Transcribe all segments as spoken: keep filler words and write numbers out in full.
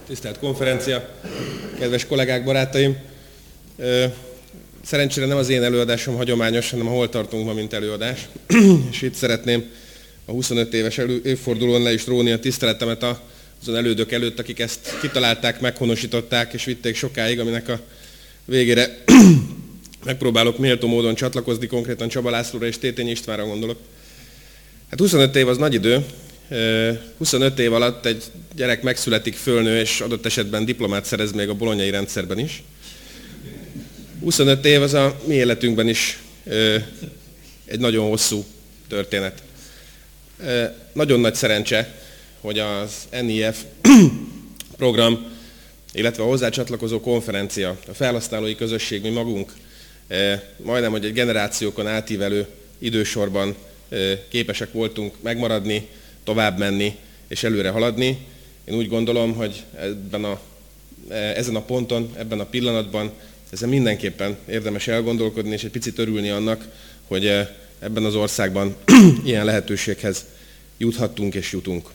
Tisztelt konferencia, kedves kollégák, barátaim! Szerencsére nem az én előadásom hagyományos, hanem a Hol tartunk ma, mint előadás. És itt szeretném a huszonöt éves évfordulón le is róni a tiszteletemet azon elődök előtt, akik ezt kitalálták, meghonosították és vitték sokáig, aminek a végére megpróbálok méltó módon csatlakozni, konkrétan Csaba Lászlóra és Tétényi Istvánra gondolok. Hát huszonöt év az nagy idő. huszonöt év alatt egy gyerek megszületik, fölnő, és adott esetben diplomát szerez még a bolonyai rendszerben is. huszonöt év az a mi életünkben is egy nagyon hosszú történet. Nagyon nagy szerencse, hogy az en i ef program, illetve a hozzá csatlakozó konferencia, a felhasználói közösség, mi magunk, majdnem, hogy egy generációkon átívelő idősorban képesek voltunk megmaradni, tovább menni és előre haladni. Én úgy gondolom, hogy ebben a, ezen a ponton, ebben a pillanatban ezen mindenképpen érdemes elgondolkodni, és egy picit örülni annak, hogy ebben az országban ilyen lehetőséghez juthattunk és jutunk.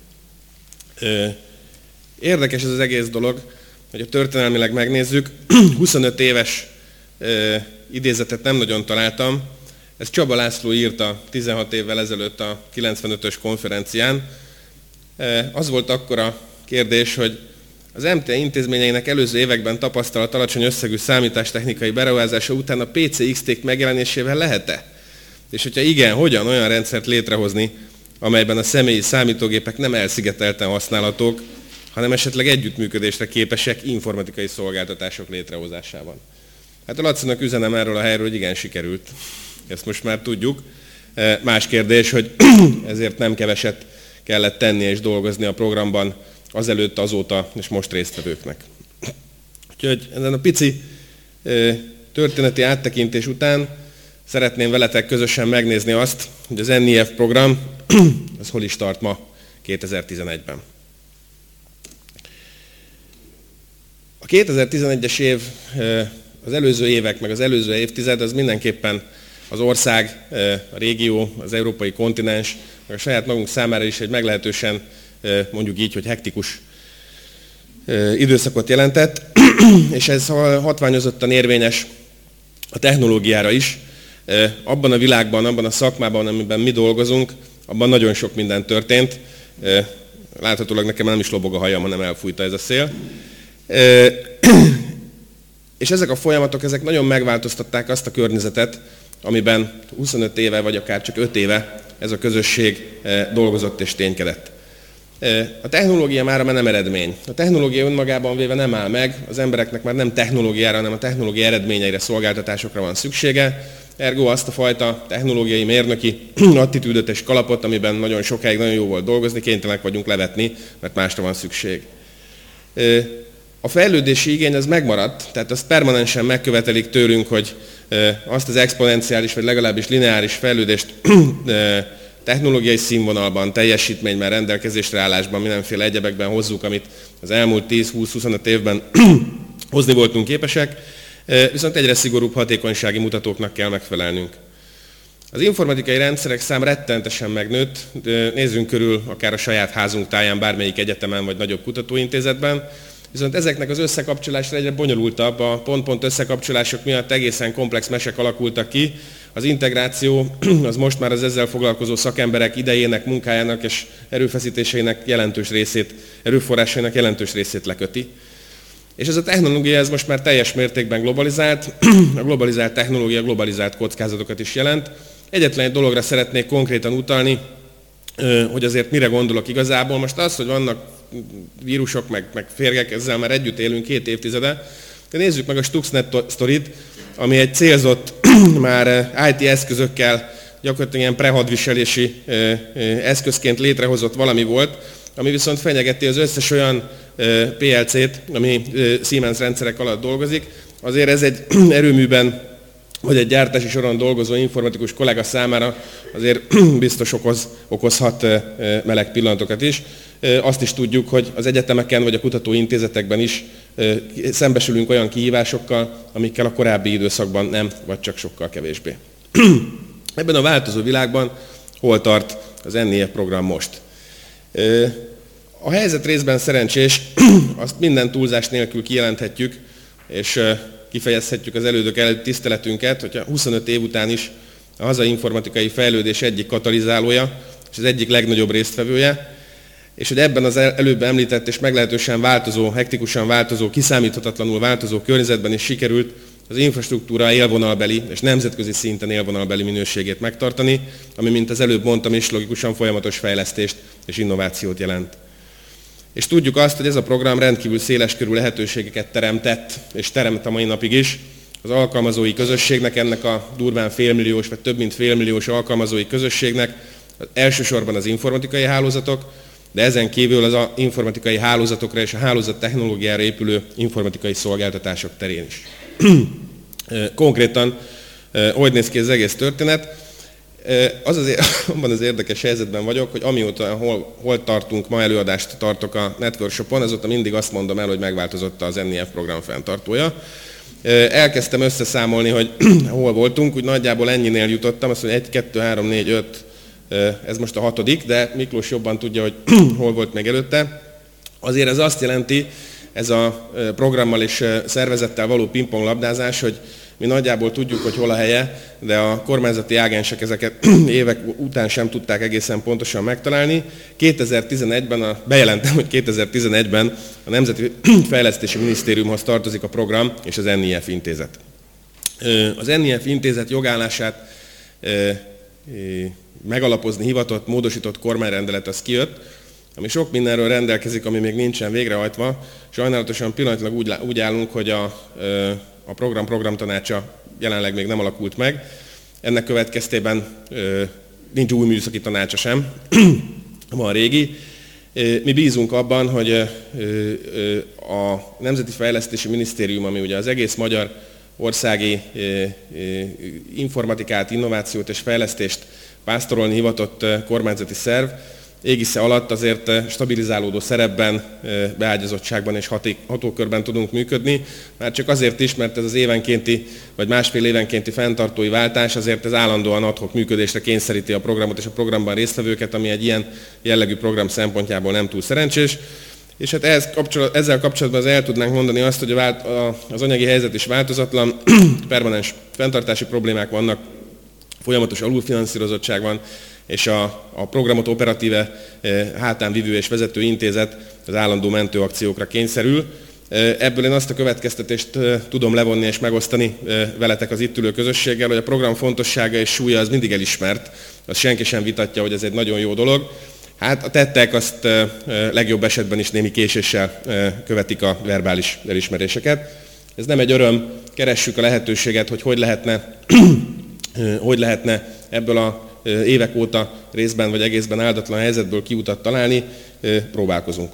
Érdekes ez az egész dolog, hogy a történelmileg megnézzük, huszonöt éves idézetet nem nagyon találtam. Ezt Csaba László írta tizenhat évvel ezelőtt a kilencvenötös konferencián. Az volt akkor a kérdés, hogy az em té intézményeinek előző években tapasztalt alacsony összegű számítástechnikai beruházása után a pé cé iksz té megjelenésével lehet-e? És hogyha igen, hogyan olyan rendszert létrehozni, amelyben a személyi számítógépek nem elszigetelten használhatók, hanem esetleg együttműködésre képesek informatikai szolgáltatások létrehozásában. Hát a Lacinak üzenem erről a helyről, hogy igen, sikerült. Ezt most már tudjuk. Más kérdés, hogy ezért nem keveset kellett tenni és dolgozni a programban azelőtt, azóta és most résztvevőknek. Úgyhogy ezen a pici történeti áttekintés után szeretném veletek közösen megnézni azt, hogy az en i ef program az hol is tart ma kétezer-tizenegyben. A kétezer-tizenegyes év, az előző évek, meg az előző évtized, az mindenképpen az ország, a régió, az európai kontinens, meg a saját magunk számára is egy meglehetősen, mondjuk így, hogy hektikus időszakot jelentett, és ez hatványozottan érvényes a technológiára is. Abban a világban, abban a szakmában, amiben mi dolgozunk, abban nagyon sok minden történt. Láthatólag nekem nem is lobog a hajam, hanem elfújta ez a szél. És ezek a folyamatok, ezek nagyon megváltoztatták azt a környezetet, amiben huszonöt éve, vagy akár csak öt éve ez a közösség dolgozott és ténykedett. A technológia mára már nem eredmény. A technológia önmagában véve nem áll meg, az embereknek már nem technológiára, hanem a technológia eredményeire, szolgáltatásokra van szüksége. Ergo azt a fajta technológiai mérnöki attitűdöt és kalapot, amiben nagyon sokáig nagyon jó volt dolgozni, kénytelenek vagyunk levetni, mert másra van szükség. A fejlődési igény az megmaradt, tehát azt permanensen megkövetelik tőlünk, hogy azt az exponenciális, vagy legalábbis lineáris fejlődést technológiai színvonalban, teljesítményben, rendelkezésre állásban, mindenféle egyebekben hozzuk, amit az elmúlt tíz-húsz-huszonöt évben hozni voltunk képesek, viszont egyre szigorúbb hatékonysági mutatóknak kell megfelelnünk. Az informatikai rendszerek szám rettentesen megnőtt, nézzünk körül akár a saját házunk táján, bármelyik egyetemen vagy nagyobb kutatóintézetben, viszont ezeknek az összekapcsolása egyre bonyolultabb, a pont-pont összekapcsolások miatt egészen komplex mesek alakultak ki. Az integráció az most már az ezzel foglalkozó szakemberek idejének, munkájának és erőfeszítéseinek jelentős részét, erőforrásainak jelentős részét leköti. És ez a technológia ez most már teljes mértékben globalizált, a globalizált technológia globalizált kockázatokat is jelent. Egyetlen egy dologra szeretnék konkrétan utalni, hogy azért mire gondolok igazából. Most az, hogy vannak vírusok, meg, meg férgek, ezzel már együtt élünk két évtizede. De nézzük meg a Stuxnet sztorit, ami egy célzott már i té eszközökkel, gyakorlatilag ilyen prehadviselési eszközként létrehozott valami volt, ami viszont fenyegeti az összes olyan pé el cét, ami Siemens rendszerek alatt dolgozik. Azért ez egy erőműben, vagy egy gyártási soron dolgozó informatikus kollega számára azért biztos okoz, okozhat meleg pillanatokat is. Azt is tudjuk, hogy az egyetemeken vagy a kutatóintézetekben is szembesülünk olyan kihívásokkal, amikkel a korábbi időszakban nem, vagy csak sokkal kevésbé. Ebben a változó világban hol tart az en i ef program most? A helyzet részben szerencsés, azt minden túlzás nélkül kijelenthetjük, és kifejezhetjük az elődök előtt tiszteletünket, hogy a huszonöt év után is a hazai informatikai fejlődés egyik katalizálója, és az egyik legnagyobb résztvevője, és hogy ebben az előbb említett és meglehetősen változó, hektikusan változó, kiszámíthatatlanul változó környezetben is sikerült az infrastruktúra élvonalbeli és nemzetközi szinten élvonalbeli minőségét megtartani, ami, mint az előbb mondtam is, logikusan folyamatos fejlesztést és innovációt jelent. És tudjuk azt, hogy ez a program rendkívül széleskörű lehetőségeket teremtett, és teremt a mai napig is. Az alkalmazói közösségnek, ennek a durván félmilliós, vagy több mint félmilliós alkalmazói közösségnek elsősorban az informatikai hálózatok, de ezen kívül az a informatikai hálózatokra és a hálózat technológiára épülő informatikai szolgáltatások terén is. Konkrétan, hogy néz ki az egész történet? Az az, abban az érdekes helyzetben vagyok, hogy amióta hol, hol tartunk, ma előadást tartok a Networkshopon, azóta mindig azt mondom el, hogy megváltozott az en i ef program fenntartója. Elkezdtem összeszámolni, hogy hol voltunk, úgy nagyjából ennyinél jutottam, azt mondja egy, kettő, három, négy, öt, ez most a hatodik, de Miklós jobban tudja, hogy hol volt még előtte. Azért ez azt jelenti, ez a programmal és szervezettel való pingponglabdázás, hogy mi nagyjából tudjuk, hogy hol a helye, de a kormányzati ágensek ezeket évek után sem tudták egészen pontosan megtalálni. kétezer-tizenegyben, a, bejelentem, hogy kétezer-tizenegyben a Nemzeti Fejlesztési Minisztériumhoz tartozik a program és az en i ef intézet. Az en i ef intézet jogállását megalapozni hivatott, módosított kormányrendelet az kijött, ami sok mindenről rendelkezik, ami még nincsen végrehajtva. Sajnálatosan pillanatilag úgy, úgy állunk, hogy a, a program programtanácsa jelenleg még nem alakult meg. Ennek következtében nincs új műszaki tanácsa sem, van régi. Mi bízunk abban, hogy a Nemzeti Fejlesztési Minisztérium, ami ugye az egész magyar országi informatikát, innovációt és fejlesztést pásztorolni hivatott kormányzati szerv, égisze alatt azért stabilizálódó szerepben, beágyazottságban és hatókörben tudunk működni. Már csak azért is, mert ez az évenkénti, vagy másfél évenkénti fenntartói váltás, azért ez állandóan ad hoc működésre kényszeríti a programot és a programban résztvevőket, ami egy ilyen jellegű program szempontjából nem túl szerencsés. És hát ehhez kapcsolat, ezzel kapcsolatban az el tudnánk mondani azt, hogy a vált, a, az anyagi helyzet is változatlan, permanens fenntartási problémák vannak, folyamatos alulfinanszírozottság van, és a, a programot operatíve e, hátán vívő és vezető intézet az állandó mentőakciókra kényszerül. E, ebből én azt a következtetést e, tudom levonni és megosztani e, veletek az itt ülő közösséggel, hogy a program fontossága és súlya az mindig elismert, azt senki sem vitatja, hogy ez egy nagyon jó dolog. Hát a tettek azt e, legjobb esetben is némi késéssel e, követik a verbális elismeréseket. Ez nem egy öröm, keressük a lehetőséget, hogy hogy lehetne, hogy lehetne ebből a évek óta részben vagy egészben áldatlan helyzetből kiutat találni, próbálkozunk.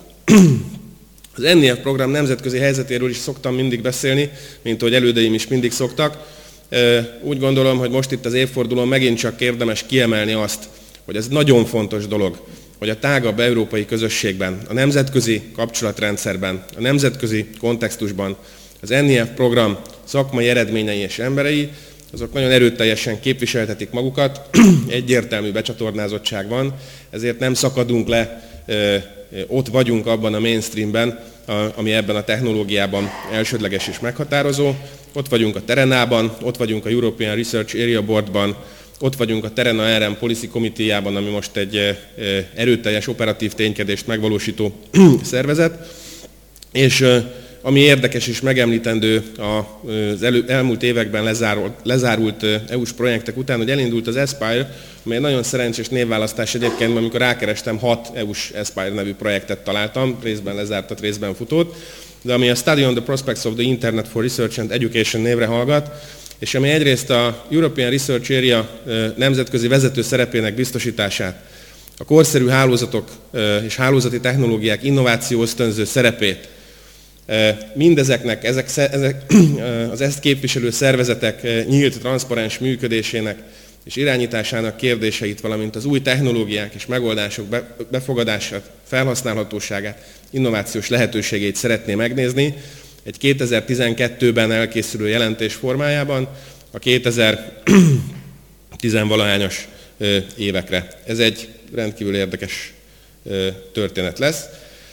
Az en i ef program nemzetközi helyzetéről is szoktam mindig beszélni, mint ahogy elődeim is mindig szoktak. Úgy gondolom, hogy most itt az évfordulón megint csak érdemes kiemelni azt, hogy ez nagyon fontos dolog, hogy a tágabb európai közösségben, a nemzetközi kapcsolatrendszerben, a nemzetközi kontextusban az en i ef program szakmai eredményei és emberei, azok nagyon erőteljesen képviseltetik magukat, egyértelmű becsatornázottság van, ezért nem szakadunk le, ott vagyunk abban a mainstreamben, ami ebben a technológiában elsődleges és meghatározó. Ott vagyunk a Terenában, ott vagyunk a European Research Area Boardban, ott vagyunk a Terena er em Policy Committee-jában, ami most egy erőteljes operatív ténykedést megvalósító szervezet, és ami érdekes és megemlítendő az elő, elmúlt években lezárult, lezárult é u-s projektek után, hogy elindult az Aspire, amely egy nagyon szerencsés névválasztás egyébként, amikor rákerestem, hat é u-s Aspire nevű projektet találtam, részben lezártat, részben futót, de ami a Study on the Prospects of the Internet for Research and Education névre hallgat, és ami egyrészt a European Research Area nemzetközi vezető szerepének biztosítását, a korszerű hálózatok és hálózati technológiák innováció ösztönző szerepét, mindezeknek, ezek, ezek, az ezt képviselő szervezetek nyílt, transzparens működésének és irányításának kérdéseit, valamint az új technológiák és megoldások befogadását, felhasználhatóságát, innovációs lehetőségeit szeretné megnézni egy kétezer-tizenkettőben elkészülő jelentés formájában a kétezer-tíz-valahányas évekre. Ez egy rendkívül érdekes történet lesz.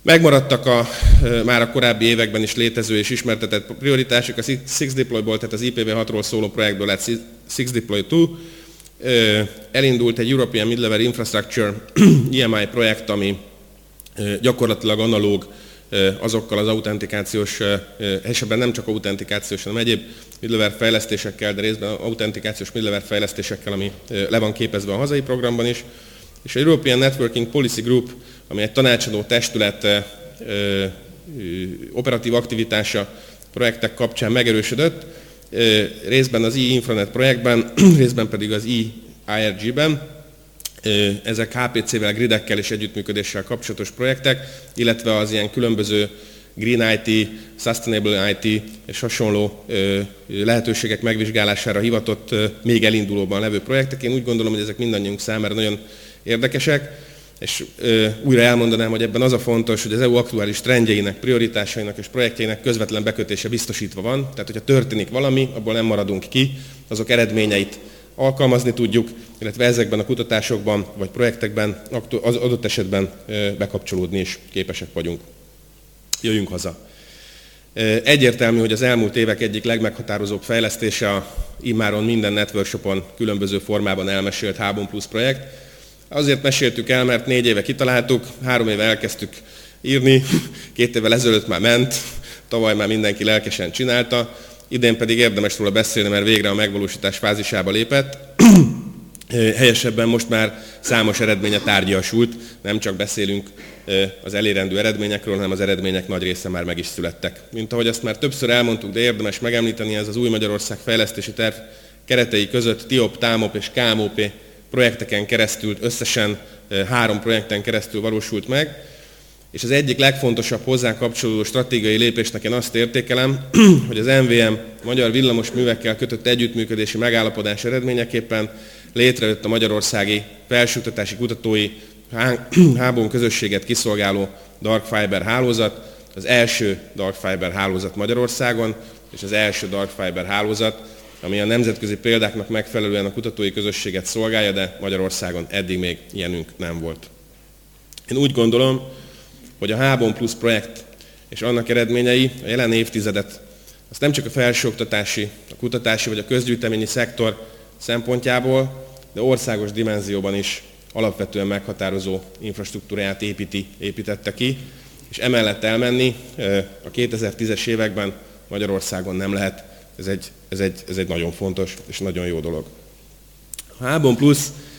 Megmaradtak a már a korábbi években is létező és ismertetett prioritások, a Six Deploy-ból, tehát az I P v hatról szóló projektből lett Six Deploy kettő. Elindult egy European Mid-Level Infrastructure E M I projekt, ami gyakorlatilag analóg azokkal az autentikációs, és ebben nem csak autentikációs, hanem egyéb mid-level fejlesztésekkel, de részben autentikációs mid-level fejlesztésekkel, ami le van képezve a hazai programban is. És a European Networking Policy Group, ami egy tanácsadó testület operatív aktivitása projektek kapcsán megerősödött, részben az e-Infranet projektben, részben pedig az e-I R G-ben. Ezek H P C-vel, gridekkel és együttműködéssel kapcsolatos projektek, illetve az ilyen különböző Green I T, Sustainable I T és hasonló lehetőségek megvizsgálására hivatott, még elindulóban levő projektek. Én úgy gondolom, hogy ezek mindannyiunk számára nagyon érdekesek, és újra elmondanám, hogy ebben az a fontos, hogy az E U aktuális trendjeinek, prioritásainak és projektjeinek közvetlen bekötése biztosítva van. Tehát, hogyha történik valami, abból nem maradunk ki, azok eredményeit alkalmazni tudjuk, illetve ezekben a kutatásokban vagy projektekben az adott esetben bekapcsolódni is képesek vagyunk. Jöjjünk haza. Egyértelmű, hogy az elmúlt évek egyik legmeghatározóbb fejlesztése a immáron minden networkshopon különböző formában elmesélt Hábon Plus projekt. Azért meséltük el, mert négy éve kitaláltuk, három éve elkezdtük írni, két évvel ezelőtt már ment, tavaly már mindenki lelkesen csinálta, idén pedig érdemes róla beszélni, mert végre a megvalósítás fázisába lépett. Helyesebben most már számos eredménye tárgyasult, nem csak beszélünk az elérendő eredményekről, hanem az eredmények nagy része már meg is születtek. Mint ahogy azt már többször elmondtuk, de érdemes megemlíteni, ez az Új Magyarország fejlesztési terv keretei között T I O P, TÁMOP és K M O P projekteken keresztül, összesen három projekten keresztül valósult meg, és az egyik legfontosabb hozzá kapcsolódó stratégiai lépésnek én azt értékelem, hogy az M V M Magyar Villamos Művekkel kötött együttműködési megállapodás eredményeképpen létrejött a magyarországi felsőoktatási kutatói Hábon közösséget kiszolgáló Dark Fiber hálózat, az első Dark Fiber hálózat Magyarországon, és az első Dark Fiber hálózat, ami a nemzetközi példáknak megfelelően a kutatói közösséget szolgálja, de Magyarországon eddig még ilyenünk nem volt. Én úgy gondolom, hogy a Hábon Plus projekt és annak eredményei a jelen évtizedet, azt nem csak a felsőoktatási, a kutatási vagy a közgyűjteményi szektor szempontjából, de országos dimenzióban is alapvetően meghatározó infrastruktúráját építi, építette ki, és emellett elmenni a kétezer-tízes években Magyarországon nem lehet. Ez egy, ez, egy, ez egy nagyon fontos és nagyon jó dolog. A Hábon Plus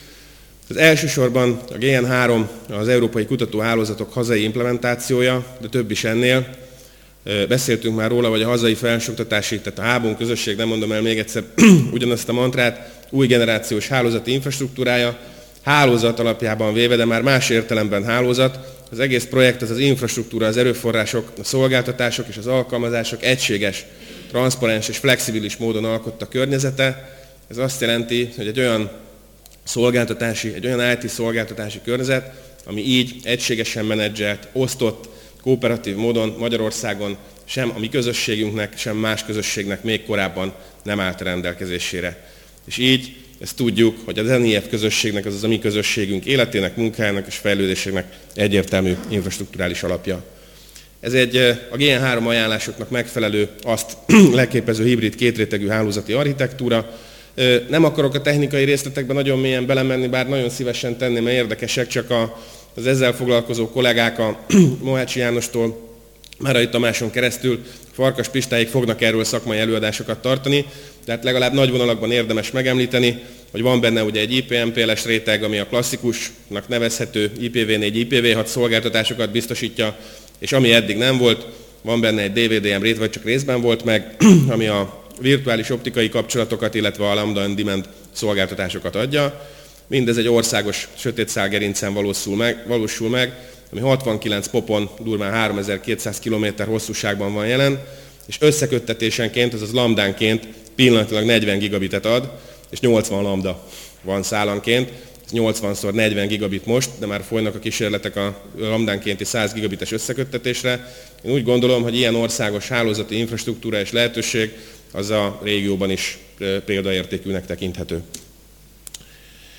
az elsősorban a G N három, az Európai Kutatóhálózatok hazai implementációja, de több is ennél. Beszéltünk már róla, hogy a hazai felsőoktatási, tehát a Hábon közösség, nem mondom el még egyszer ugyanazt a mantrát, új generációs hálózati infrastruktúrája, hálózat alapjában véve, de már más értelemben hálózat. Az egész projekt, az az infrastruktúra, az erőforrások, a szolgáltatások és az alkalmazások egységes, transzparens és flexibilis módon alkotta környezete. Ez azt jelenti, hogy egy olyan szolgáltatási, egy olyan I T szolgáltatási környezet, ami így egységesen menedzselt, osztott, kooperatív módon Magyarországon sem a mi közösségünknek, sem más közösségnek még korábban nem állt rendelkezésére. És így ezt tudjuk, hogy az N I F közösségnek, azaz a mi közösségünk életének, munkájának és fejlődésének egyértelmű infrastrukturális alapja. Ez egy a G N három ajánlásoknak megfelelő, azt leképező hibrid kétrétegű hálózati architektúra. Nem akarok a technikai részletekben nagyon mélyen belemenni, bár nagyon szívesen tenném, mert érdekesek, csak a, az ezzel foglalkozó kollégák a Mohácsi Jánostól Márai Tamáson keresztül Farkas Pistáig fognak erről szakmai előadásokat tartani, tehát legalább nagy vonalakban érdemes megemlíteni, hogy van benne ugye egy I P M P L-es réteg, ami a klasszikusnak nevezhető I P v négy, I P v hat szolgáltatásokat biztosítja, és ami eddig nem volt, van benne egy D V D M rét, vagy csak részben volt meg, ami a virtuális optikai kapcsolatokat, illetve a Lambda on Demand szolgáltatásokat adja. Mindez egy országos sötétszálgerincen valósul meg, valósul meg, ami hatvankilenc popon durván háromezer-kétszáz kilométer hosszúságban van jelen, és összeköttetésenként, azaz lambdánként pillanatilag negyven gigabitet ad, és nyolcvan lambda van szálanként. Ez nyolcvanszor negyven gigabit most, de már folynak a kísérletek a lambdánkénti száz gigabites összeköttetésre. Én úgy gondolom, hogy ilyen országos hálózati infrastruktúra és lehetőség az a régióban is példaértékűnek tekinthető.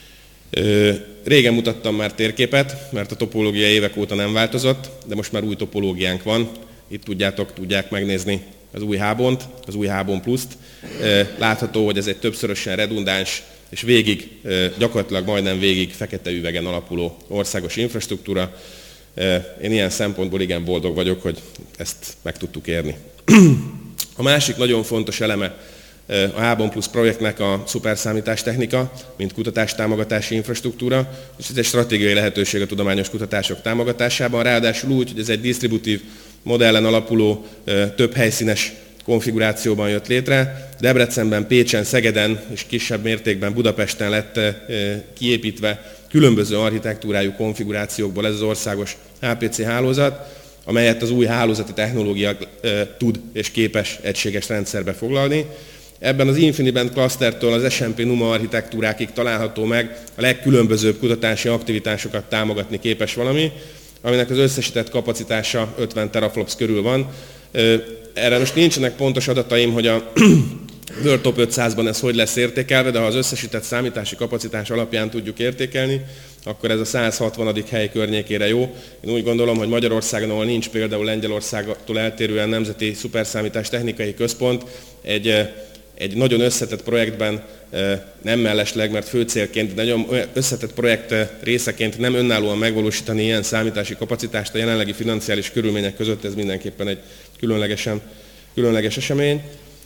Régen mutattam már térképet, mert a topológia évek óta nem változott, de most már új topológiánk van. Itt tudjátok, tudják megnézni az új Hábont, az új Hábon pluszt. Látható, hogy ez egy többszörösen redundáns és végig, gyakorlatilag majdnem végig fekete üvegen alapuló országos infrastruktúra. Én ilyen szempontból igen boldog vagyok, hogy ezt meg tudtuk érni. A másik nagyon fontos eleme a Hábon Plus projektnek a szuperszámítástechnika, mint kutatástámogatási infrastruktúra, és ez egy stratégiai lehetőség a tudományos kutatások támogatásában, ráadásul úgy, hogy ez egy disztributív modellen alapuló, több helyszínes konfigurációban jött létre. Debrecenben, Pécsen, Szegeden és kisebb mértékben Budapesten lett kiépítve különböző architektúrájú konfigurációkból ez az országos há pé cé hálózat, amelyet az új hálózati technológia tud és képes egységes rendszerbe foglalni. Ebben az InfiniBand Clustertől az es em pé NUMA architektúrákig található meg a legkülönbözőbb kutatási aktivitásokat támogatni képes valami, aminek az összesített kapacitása ötven teraflops körül van. Erre most nincsenek pontos adataim, hogy a World Top ötszázban ez hogy lesz értékelve, de ha az összesített számítási kapacitás alapján tudjuk értékelni, akkor ez a száz hatvanadik hely környékére jó. Én úgy gondolom, hogy Magyarországon, ahol nincs például Lengyelországtól eltérően nemzeti szuperszámítás technikai központ, egy, egy nagyon összetett projektben nem mellesleg, mert fő célként, de nagyon összetett projekt részeként nem önállóan megvalósítani ilyen számítási kapacitást a jelenlegi financiális körülmények között, ez mindenképpen egy különlegesen, különleges esemény.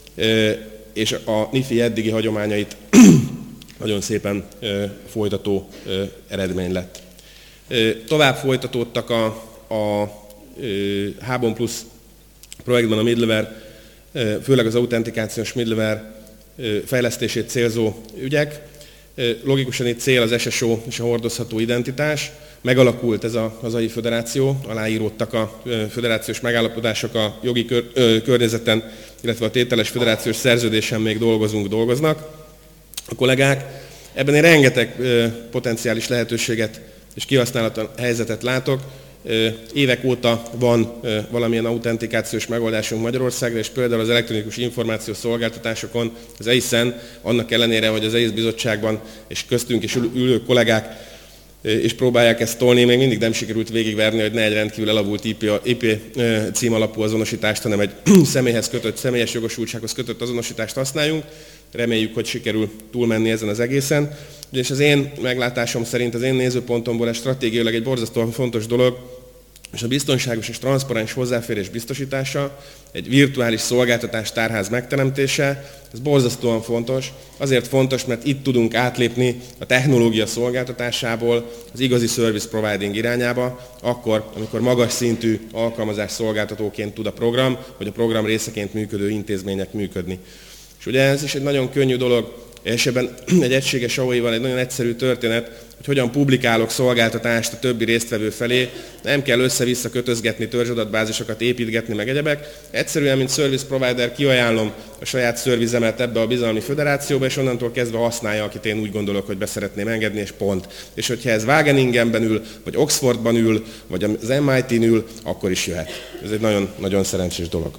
És a NIFI eddigi hagyományait nagyon szépen folytató eredmény lett. Tovább folytatódtak a, a Hábon Plus projektben a middleware, főleg az autentikációs middleware fejlesztését célzó ügyek. Logikusan itt cél az es es o és a hordozható identitás. Megalakult ez a hazai föderáció, aláíródtak a föderációs megállapodások a jogi kör, ö, környezeten, illetve a tételes föderációs szerződésen még dolgozunk, dolgoznak a kollégák. Ebben én rengeteg ö, potenciális lehetőséget és kihasználatlan helyzetet látok. Ö, évek óta van ö, valamilyen autentikációs megoldásunk Magyarországra, és például az elektronikus információs szolgáltatásokon az eiszen, annak ellenére, hogy az eisz bizottságban és köztünk is ülő kollégák és próbálják ezt tolni, még mindig nem sikerült végigverni, hogy ne egy rendkívül elavult i pé cím alapú azonosítást, hanem egy személyhez kötött, személyes jogosultsághoz kötött azonosítást használjunk. Reméljük, hogy sikerül túlmenni ezen az egészen. És az én meglátásom szerint, az én nézőpontomból ez stratégiailag egy borzasztóan fontos dolog, és a biztonságos és transzparens hozzáférés biztosítása, egy virtuális szolgáltatás tárház megteremtése, ez borzasztóan fontos. Azért fontos, mert itt tudunk átlépni a technológia szolgáltatásából az igazi service providing irányába, akkor, amikor magas szintű alkalmazás szolgáltatóként tud a program, vagy a program részeként működő intézmények működni. És ugye ez is egy nagyon könnyű dolog, és ebben egy egységes á o i-val egy nagyon egyszerű történet, hogy hogyan publikálok szolgáltatást a többi résztvevő felé. Nem kell össze-vissza kötözgetni, törzsadatbázisokat építgetni, meg egyebek. Egyszerűen, mint service provider kiajánlom a saját szervizemet ebbe a bizalmi föderációba, és onnantól kezdve használja, akit én úgy gondolok, hogy be szeretném engedni, és pont. És hogyha ez Wageningenben ül, vagy Oxfordban ül, vagy az em i té-n ül, akkor is jöhet. Ez egy nagyon, nagyon szerencsés dolog.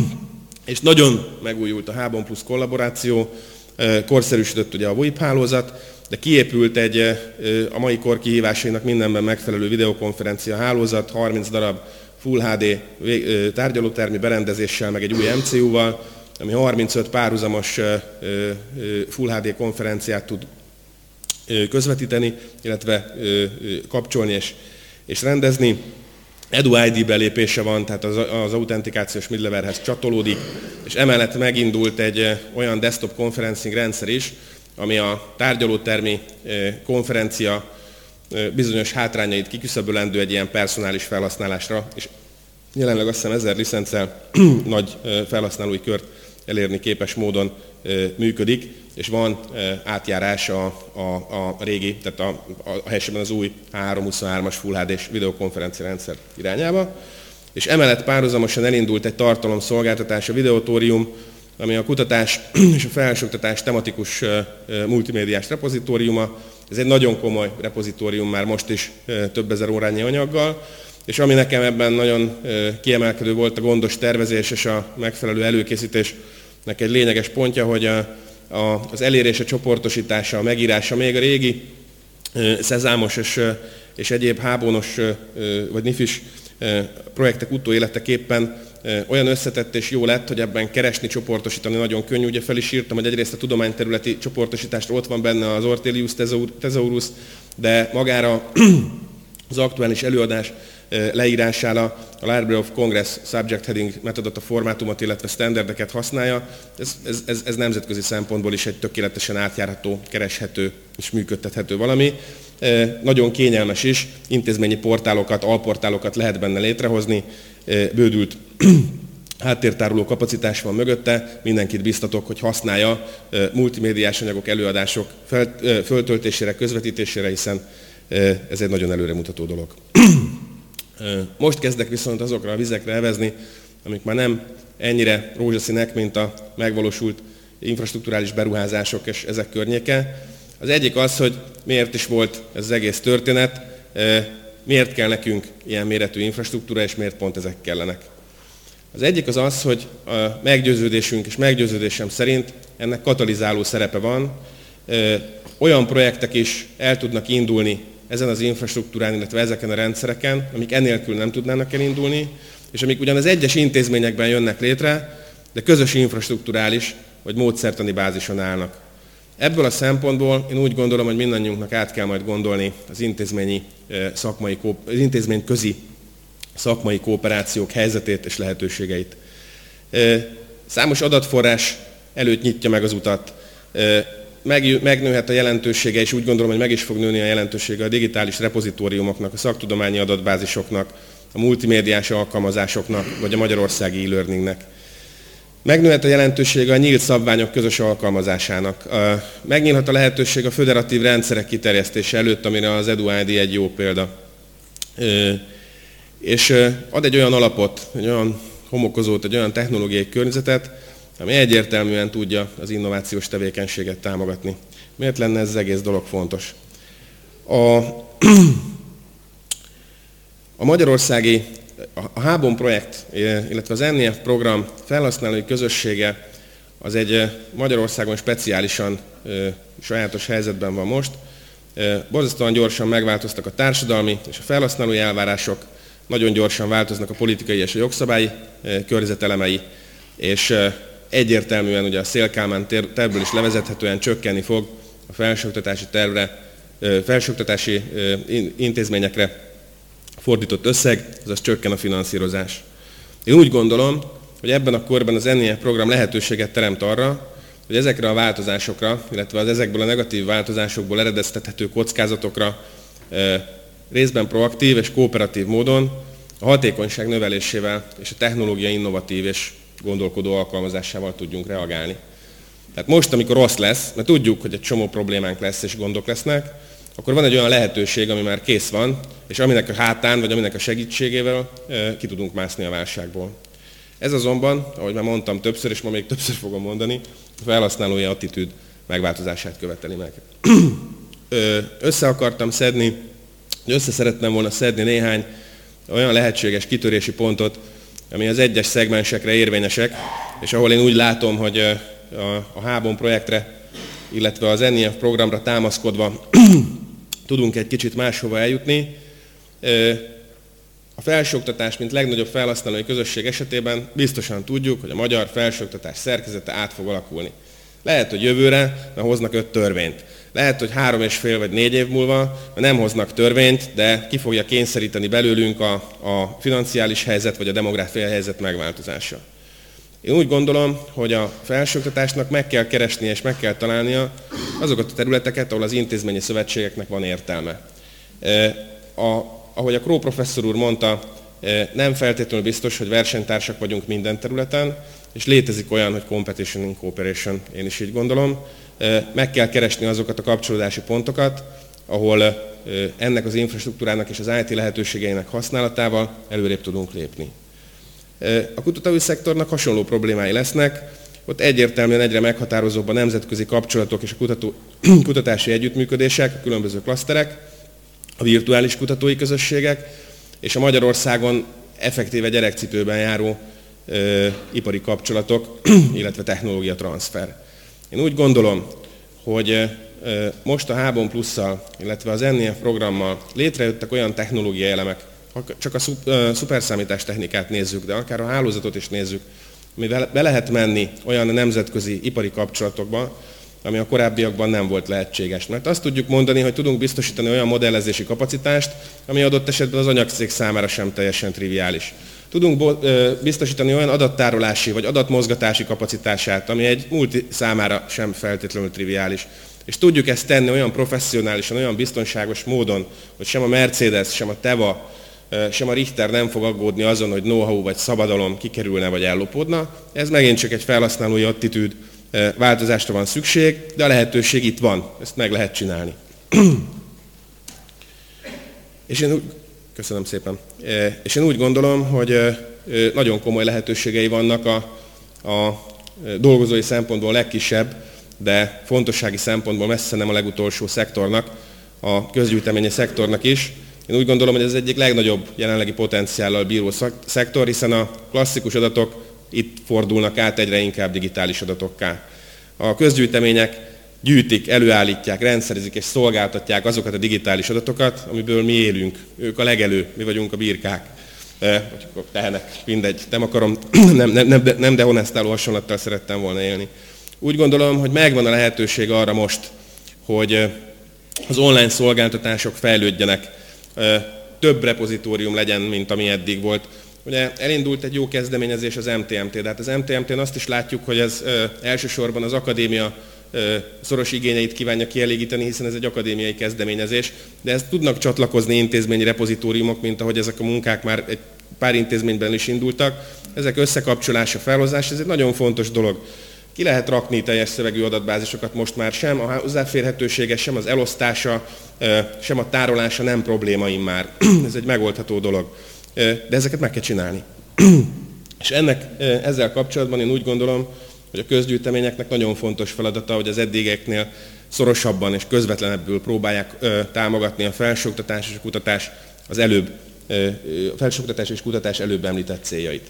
És nagyon megújult a Hábon Plus kollaboráció, korszerűsödött ugye a vé i pé hálózat, de kiépült egy a mai kor kihívásainak mindenben megfelelő videokonferencia hálózat, harminc darab Full há dé tárgyalótermi berendezéssel, meg egy új em cé u-val, ami harmincöt párhuzamos Full há dé konferenciát tud közvetíteni, illetve kapcsolni és, és rendezni. Edu i dé belépése van, tehát az, az autentikációs middlewarehez csatolódik, és emellett megindult egy olyan desktop conferencing rendszer is, ami a tárgyalótermi konferencia bizonyos hátrányait kiküszöbölendő egy ilyen personális felhasználásra, és jelenleg azt hiszem ezer licenccel nagy felhasználói kört elérni képes módon működik, és van átjárás a, a, a régi, tehát a, a, a helyesebben az új háromszázhuszonhármas Full há dés videokonferencia rendszer irányába. És emellett párhuzamosan elindult egy tartalomszolgáltatás, a Videotórium, ami a kutatás és a felsőoktatás tematikus multimédiás repozitóriuma. Ez egy nagyon komoly repozitórium már most is több ezer órányi anyaggal, és ami nekem ebben nagyon kiemelkedő volt a gondos tervezés és a megfelelő előkészítésnek egy lényeges pontja, hogy a, a, az elérése, csoportosítása, a megírása még a régi szezámos és, és egyéb hábónos vagy nifis projektek utóéleteképpen olyan összetett és jó lett, hogy ebben keresni, csoportosítani nagyon könnyű. Ugye fel is írtam, hogy egyrészt a tudományterületi csoportosítást ott van benne az Ortelius Thesaurus, de magára az aktuális előadás leírására a Library of Congress Subject Heading metodot, a formátumot, illetve standardeket használja. Ez, ez, ez, ez nemzetközi szempontból is egy tökéletesen átjárható, kereshető és működtethető valami. Nagyon kényelmes is, intézményi portálokat, alportálokat lehet benne létrehozni, bődült háttértároló kapacitás van mögötte, mindenkit biztatok, hogy használja multimédiás anyagok, előadások föltöltésére, közvetítésére, hiszen ez egy nagyon előremutató dolog. Most kezdek viszont azokra a vizekre evezni, amik már nem ennyire rózsaszínek, mint a megvalósult infrastrukturális beruházások és ezek környéke. Az egyik az, hogy miért is volt ez az egész történet, miért kell nekünk ilyen méretű infrastruktúra, és miért pont ezek kellenek. Az egyik az az, hogy a meggyőződésünk és meggyőződésem szerint ennek katalizáló szerepe van. Olyan projektek is el tudnak indulni ezen az infrastruktúrán, illetve ezeken a rendszereken, amik ennélkül nem tudnának elindulni, és amik ugyan az egyes intézményekben jönnek létre, de közös infrastrukturális vagy módszertani bázison állnak. Ebből a szempontból én úgy gondolom, hogy mindannyiunknak át kell majd gondolni az intézményi szakmai, az intézmény közi szakmai kooperációk helyzetét és lehetőségeit. Számos adatforrás előtt nyitja meg az utat. Megnőhet a jelentősége, és úgy gondolom, hogy meg is fog nőni a jelentősége a digitális repozitóriumoknak, a szaktudományi adatbázisoknak, a multimédiás alkalmazásoknak, vagy a magyarországi e-learningnek. Megnőhet a jelentősége a nyílt szabványok közös alkalmazásának. Megnyílhat a lehetőség a föderatív rendszerek kiterjesztése előtt, amire az EduID egy jó példa. És ad egy olyan alapot, egy olyan homokozót, egy olyan technológiai környezetet, ami egyértelműen tudja az innovációs tevékenységet támogatni. Miért lenne ez az egész dolog fontos? A, a magyarországi, a Hábon projekt, illetve az en i ef program felhasználói közössége az egy Magyarországon speciálisan sajátos helyzetben van most. Borzasztóan gyorsan megváltoztak a társadalmi és a felhasználói elvárások, nagyon gyorsan változnak a politikai és a jogszabályi környezetelemei, és egyértelműen ugye a Széll-Kálmán tervből is levezethetően csökkenni fog a felsőoktatási tervre, felsőoktatási intézményekre fordított összeg, azaz csökken a finanszírozás. Én úgy gondolom, hogy ebben a korban az en i ef program lehetőséget teremt arra, hogy ezekre a változásokra, illetve az ezekből a negatív változásokból eredeztethető kockázatokra részben proaktív és kooperatív módon a hatékonyság növelésével és a technológia innovatív és gondolkodó alkalmazásával tudjunk reagálni. Tehát most, amikor rossz lesz, mert tudjuk, hogy egy csomó problémánk lesz és gondok lesznek, akkor van egy olyan lehetőség, ami már kész van, és aminek a hátán, vagy aminek a segítségével ki tudunk mászni a válságból. Ez azonban, ahogy már mondtam többször, és ma még többször fogom mondani, a felhasználói attitűd megváltozását követeli meg. Össze akartam szedni, össze szeretném volna szedni néhány olyan lehetséges kitörési pontot, ami az egyes szegmensekre érvényesek, és ahol én úgy látom, hogy a Hábon projektre, illetve az en i ef programra támaszkodva tudunk egy kicsit máshova eljutni. A felsőoktatás, mint legnagyobb felhasználói közösség esetében biztosan tudjuk, hogy a magyar felsőoktatás szerkezete át fog alakulni. Lehet, hogy jövőre már hoznak öt törvényt. Lehet, hogy három és fél vagy négy év múlva nem hoznak törvényt, de ki fogja kényszeríteni belőlünk a, a financiális helyzet vagy a demográfiai helyzet megváltozása. Én úgy gondolom, hogy a felsőoktatásnak meg kell keresnie és meg kell találnia azokat a területeket, ahol az intézményi szövetségeknek van értelme. A, ahogy a Kró professzor úr mondta, nem feltétlenül biztos, hogy versenytársak vagyunk minden területen, és létezik olyan, hogy competition in cooperation, én is így gondolom. Meg kell keresni azokat a kapcsolódási pontokat, ahol ennek az infrastruktúrának és az i té lehetőségeinek használatával előrébb tudunk lépni. A kutatói szektornak hasonló problémái lesznek, ott egyértelműen egyre meghatározóbb a nemzetközi kapcsolatok és a kutató, kutatási együttműködések, a különböző klaszterek, a virtuális kutatói közösségek, és a Magyarországon effektíve gyerekcipőben járó ö, ipari kapcsolatok, illetve technológia transfer. Én úgy gondolom, hogy most a Hábon Plusszal, illetve az en i ef programmal létrejöttek olyan technológiai elemek, csak a szuperszámítás technikát nézzük, de akár a hálózatot is nézzük, amivel be lehet menni olyan nemzetközi ipari kapcsolatokba, ami a korábbiakban nem volt lehetséges. Mert azt tudjuk mondani, hogy tudunk biztosítani olyan modellezési kapacitást, ami adott esetben az anyagcég számára sem teljesen triviális. Tudunk biztosítani olyan adattárolási vagy adatmozgatási kapacitását, ami egy multi számára sem feltétlenül triviális. És tudjuk ezt tenni olyan professzionálisan, olyan biztonságos módon, hogy sem a Mercedes, sem a Teva, sem a Richter nem fog aggódni azon, hogy know-how vagy szabadalom kikerülne vagy ellopódna. Ez megint csak egy felhasználói attitűd változásra van szükség, de a lehetőség itt van, ezt meg lehet csinálni. És én úgy, köszönöm szépen. És én úgy gondolom, hogy nagyon komoly lehetőségei vannak a, a dolgozói szempontból a legkisebb, de fontossági szempontból messze nem a legutolsó szektornak, a közgyűjteményi szektornak is. Én úgy gondolom, hogy ez egyik legnagyobb jelenlegi potenciállal bíró szektor, hiszen a klasszikus adatok itt fordulnak át egyre inkább digitális adatokká. A közgyűjtemények gyűjtik, előállítják, rendszerizik és szolgáltatják azokat a digitális adatokat, amiből mi élünk. Ők a legelő, mi vagyunk a birkák. Vagy a tehenek, mindegy. Nem akarom, nem, nem, nem, nem dehonestáló hasonlattal szerettem volna élni. Úgy gondolom, hogy megvan a lehetőség arra most, hogy az online szolgáltatások fejlődjenek, több repozitórium legyen, mint ami eddig volt. Ugye elindult egy jó kezdeményezés az em té em té, de hát az em té em tén azt is látjuk, hogy ez elsősorban az akadémia szoros igényeit kívánja kielégíteni, hiszen ez egy akadémiai kezdeményezés, de ezt tudnak csatlakozni intézményi repozitóriumok, mint ahogy ezek a munkák már egy pár intézményben is indultak. Ezek összekapcsolása, felhozás, ez egy nagyon fontos dolog. Ki lehet rakni teljes szövegű adatbázisokat most már, sem a hozzáférhetősége, sem az elosztása, sem a tárolása nem probléma immár. Ez egy megoldható dolog. De ezeket meg kell csinálni. És ennek ezzel kapcsolatban én úgy gondolom, hogy a közgyűjteményeknek nagyon fontos feladata, hogy az eddigeknél szorosabban és közvetlenebbül próbálják támogatni a felsőoktatás és a kutatás az előbb, a felsőoktatás és kutatás előbb említett céljait.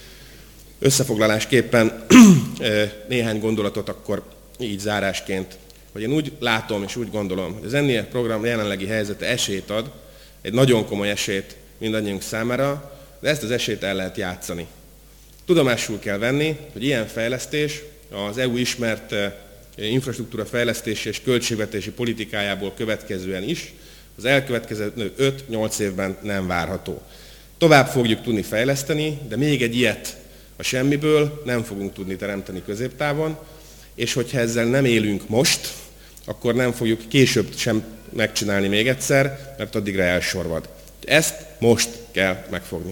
Összefoglalásképpen néhány gondolatot akkor így zárásként, hogy én úgy látom és úgy gondolom, hogy az en i ef program jelenlegi helyzete esélyt ad, egy nagyon komoly esélyt mindannyiunk számára, de ezt az esélyt el lehet játszani. Tudomásul kell venni, hogy ilyen fejlesztés az é u ismert infrastruktúra fejlesztési és költségvetési politikájából következően is az elkövetkező öt-nyolc évben nem várható. Tovább fogjuk tudni fejleszteni, de még egy ilyet a semmiből nem fogunk tudni teremteni középtávon, és hogyha ezzel nem élünk most, akkor nem fogjuk később sem megcsinálni még egyszer, mert addigra elsorvad. Ezt most kell megfogni.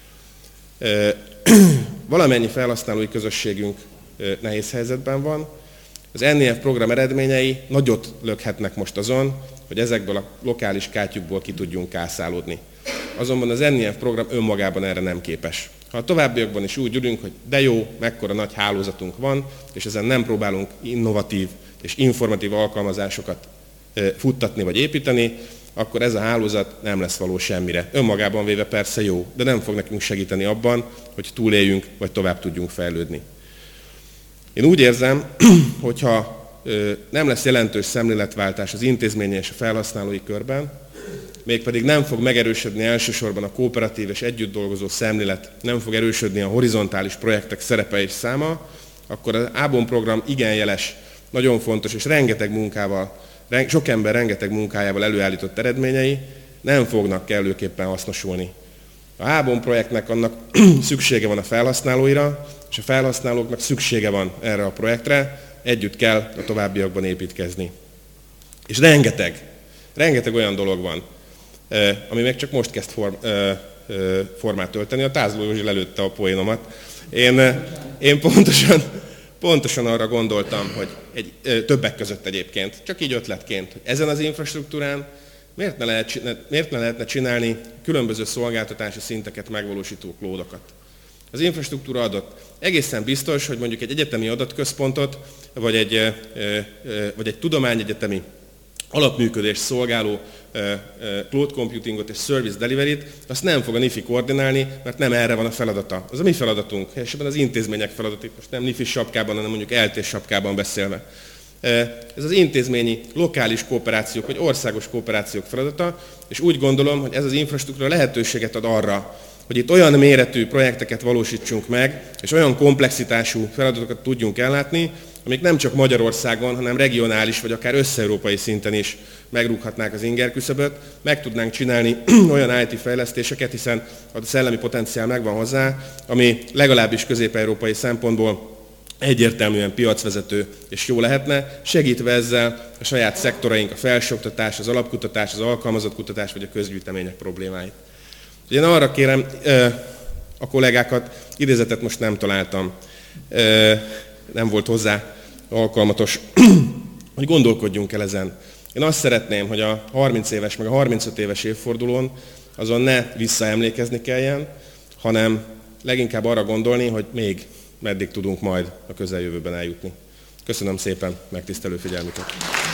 Valamennyi felhasználói közösségünk nehéz helyzetben van. Az en i ef program eredményei nagyot lökhetnek most azon, hogy ezekből a lokális kátyukból ki tudjunk kászálódni. Azonban az en i ef program önmagában erre nem képes. Ha a továbbiakban is úgy ülünk, hogy de jó, mekkora nagy hálózatunk van, és ezen nem próbálunk innovatív és informatív alkalmazásokat futtatni vagy építeni, akkor ez a hálózat nem lesz való semmire. Önmagában véve persze jó, de nem fog nekünk segíteni abban, hogy túléljünk, vagy tovább tudjunk fejlődni. Én úgy érzem, hogyha nem lesz jelentős szemléletváltás az intézményi és a felhasználói körben, mégpedig nem fog megerősödni elsősorban a kooperatív és együtt dolgozó szemlélet, nem fog erősödni a horizontális projektek szerepe és száma, akkor az Ábon program igen jeles, nagyon fontos és rengeteg munkával, sok ember rengeteg munkájával előállított eredményei nem fognak kellőképpen hasznosulni. A Ábon projektnek annak szüksége van a felhasználóira, és a felhasználóknak szüksége van erre a projektre, együtt kell a továbbiakban építkezni. És rengeteg, rengeteg olyan dolog van, ami még csak most kezd form, formát ölteni. A Tázló Józsi lelőtte a poénomat. Én, én pontosan, pontosan arra gondoltam, hogy egy, többek között egyébként, csak így ötletként, hogy ezen az infrastruktúrán miért ne, lehet, miért ne lehetne csinálni különböző szolgáltatási szinteket megvalósító klódokat. Az infrastruktúra adott. Egészen biztos, hogy mondjuk egy egyetemi adatközpontot, vagy egy, vagy egy tudományegyetemi alapműködést szolgáló cloud computingot és service delivery-t, azt nem fog a NIFI koordinálni, mert nem erre van a feladata. Az a mi feladatunk, és ebben az intézmények feladatik, most nem NIFI sapkában, hanem mondjuk é el té sapkában beszélve. Ez az intézményi, lokális kooperációk, vagy országos kooperációk feladata, és úgy gondolom, hogy ez az infrastruktúra lehetőséget ad arra, hogy itt olyan méretű projekteket valósítsunk meg, és olyan komplexitású feladatokat tudjunk ellátni, amik nem csak Magyarországon, hanem regionális, vagy akár össze-európai szinten is megrúghatnák az ingerküszöböt, meg tudnánk csinálni olyan i té fejlesztéseket, hiszen a szellemi potenciál megvan hozzá, ami legalábbis közép-európai szempontból egyértelműen piacvezető és jó lehetne, segítve ezzel a saját szektoraink, a felsőoktatás, az alapkutatás, az alkalmazott kutatás vagy a közgyűjtemények problémáit. Én arra kérem a kollégákat, idézetet most nem találtam, nem volt hozzá alkalmatos, hogy gondolkodjunk el ezen. Én azt szeretném, hogy a harminc éves, meg a harmincöt éves évfordulón azon ne visszaemlékezni kelljen, hanem leginkább arra gondolni, hogy még meddig tudunk majd a közeljövőben eljutni. Köszönöm szépen megtisztelő figyelmüket!